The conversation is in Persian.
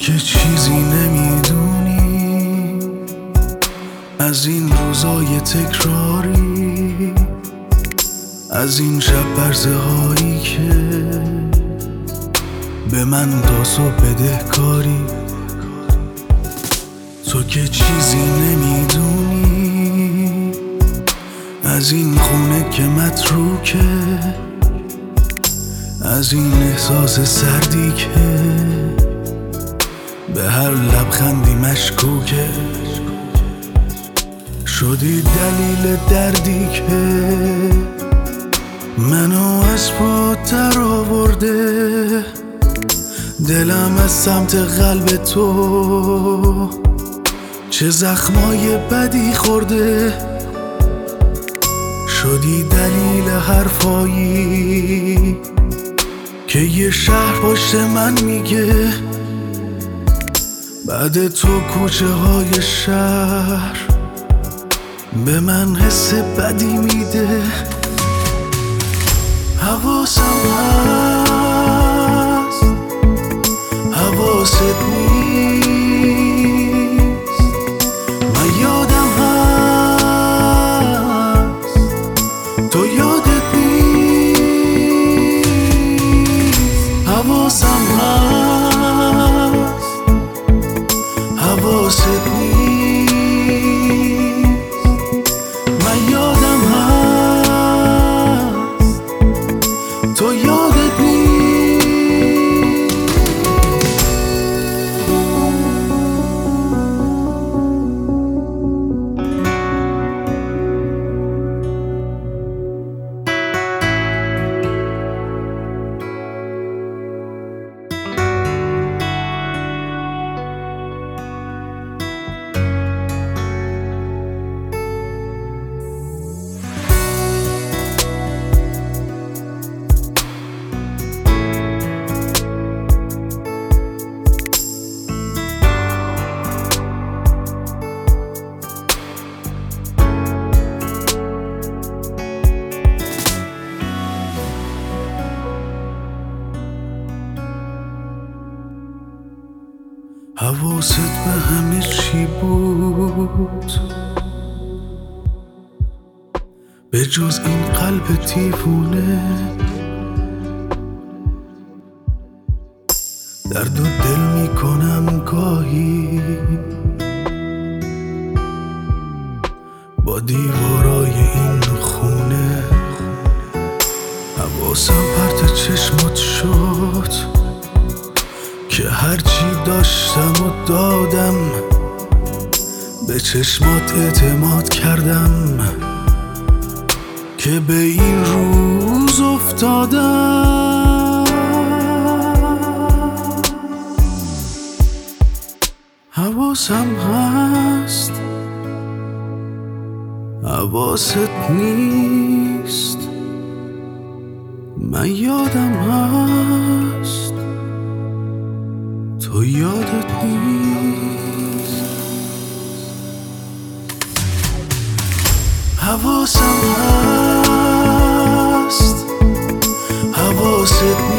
که چیزی نمیدونی از این روزای تکراری، از این شب برزه هایی که به من تا صبح بدهکاری. تو که چیزی نمیدونی از این خونه که متروکه، از این احساس سردی که به هر لبخندی مشکوکه. شدی دلیل دردی که منو از پا در آورده، دلم از سمت قلب تو چه زخمای بدی خورده. شدی دلیل حرفایی که یه شهر پشت من میگه، بعد تو کوچه های شهر به من حس بدی میده. حواسم هست حواست نیست، من یادم هست تو یادت نیست. حواسم هست حواست نیست، من یادم هست تو یادت نیست. حواست به همه چی بود به جز این قلب دیوونه، درد و دل میکنم گاهی با دیوارای این خونه. حواسم پرت چشمات شد که هرچی داشتم و دادم، به چشمات اعتماد کردم که به این روز افتادم. حواسم هست حواست نیست، من یادم هست تو یادت نیست. حواسم هست حواست